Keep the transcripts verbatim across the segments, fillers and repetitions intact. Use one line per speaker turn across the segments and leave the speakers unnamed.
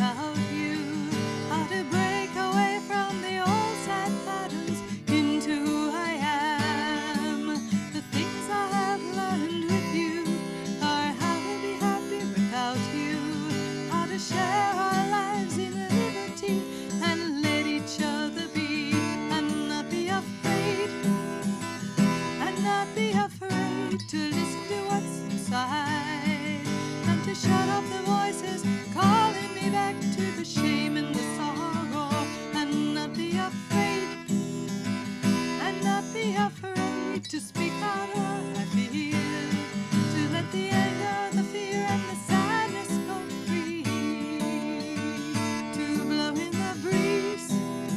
without you. How to break away from the old sad patterns into who I am. The things I have learned with you are how to be happy without you. How to share our lives in liberty and let each other be, and not be afraid, and not be afraid to listen to what's inside, and to shut off the voices calling me back to the shame and the sorrow, and not be afraid, and not be afraid to speak out what I feel, to let the anger, the fear, and the sadness go free, to blow in the breeze.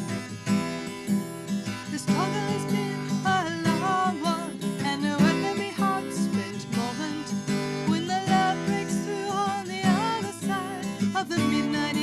The struggle has been a long one, and a weatherly heart-spent moment when the love breaks through on the other side of the midnight